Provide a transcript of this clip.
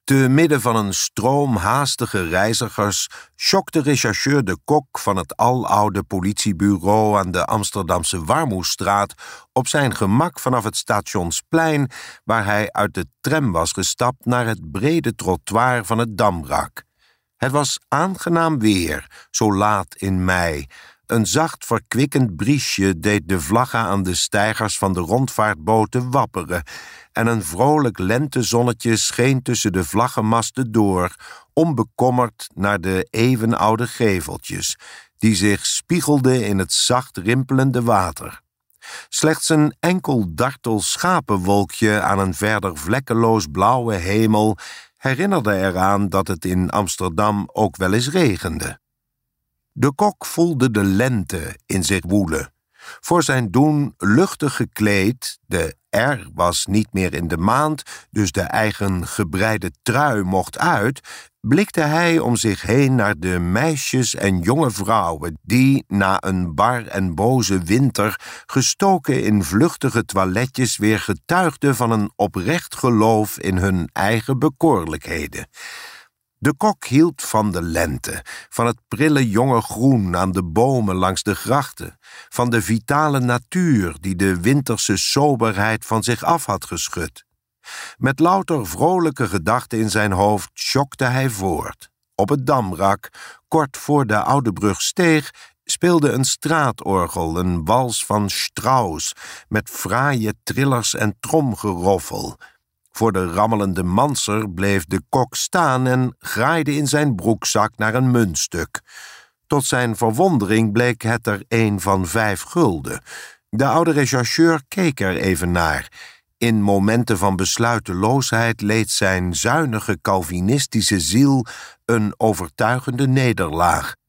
Te midden van een stroom haastige reizigers sjokte rechercheur de Kok van het aloude politiebureau aan de Amsterdamse Warmoestraat op zijn gemak vanaf het Stationsplein, waar hij uit de tram was gestapt, naar het brede trottoir van het Damrak. Het was aangenaam weer, zo laat in mei. Een zacht verkwikkend briesje deed de vlaggen aan de steigers van de rondvaartboten wapperen, en een vrolijk lentezonnetje scheen tussen de vlaggenmasten door, onbekommerd naar de eeuwenoude geveltjes, die zich spiegelden in het zacht rimpelende water. Slechts een enkel dartel schapenwolkje aan een verder vlekkeloos blauwe hemel herinnerde eraan dat het in Amsterdam ook wel eens regende. De Kok voelde de lente in zich woelen. Voor zijn doen luchtig gekleed, de R was niet meer in de maand, dus de eigen gebreide trui mocht uit, blikte hij om zich heen naar de meisjes en jonge vrouwen die, na een bar en boze winter, gestoken in vluchtige toiletjes, weer getuigden van een oprecht geloof in hun eigen bekoorlijkheden. De Kok hield van de lente, van het prille jonge groen aan de bomen langs de grachten, van de vitale natuur die de winterse soberheid van zich af had geschud. Met louter vrolijke gedachten in zijn hoofd sjokte hij voort. Op het Damrak, kort voor de Oude Brugsteeg, speelde een straatorgel een wals van Strauss met fraaie trillers en tromgeroffel. Voor de rammelende manser bleef de Kok staan en graaide in zijn broekzak naar een muntstuk. Tot zijn verwondering bleek het er een van 5 gulden. De oude rechercheur keek er even naar. In momenten van besluiteloosheid leed zijn zuinige Calvinistische ziel een overtuigende nederlaag.